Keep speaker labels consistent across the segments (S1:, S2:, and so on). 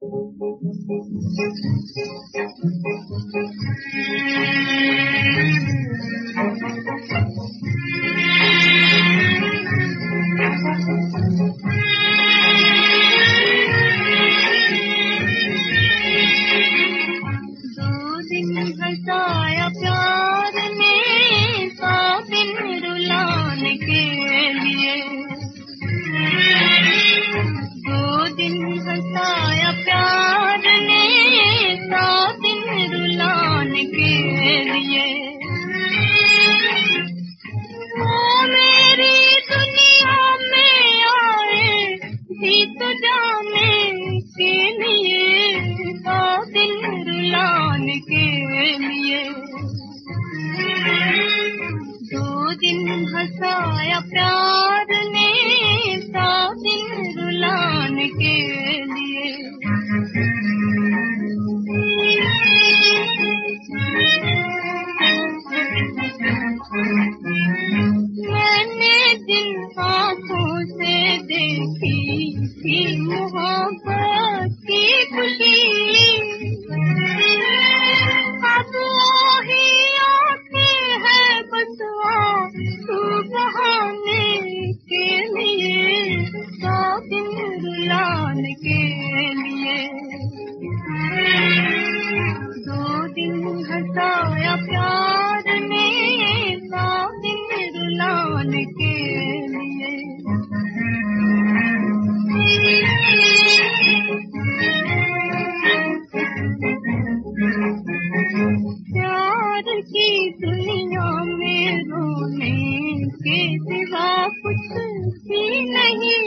S1: हंसाया प्यार ने 100 दिन रुलाने के लिए। 2 दिन हंसाया प्यार ने 100 दिन रुलाने के लिए। वो मेरी दुनिया में आए भी तो जाने के लिए, 100 दिन रुलाने के लिए। 2 दिन हंसाया प्यार ने 100 दिन रुलाने के लिए। मैंने जिन आँखों से देखी थी मोहब्बत की खुशी, अब वही आँखें हैं बस आँसू बहाने के लिए, 100 दिन रुलाने के लिए। 2 दिन हंसाया प्यार ने 100 दिन रुलाने के लिए। प्यार की दुनिया में रोने के सिवा कुछ भी नहीं।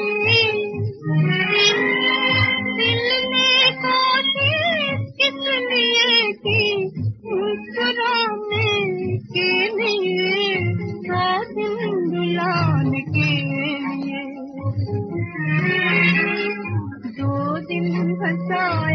S1: दिल ने कोशिश किस लिए की मुस्कुराने के लिए, 100 दिन रुलाने के लिए। 2 दिन हंसा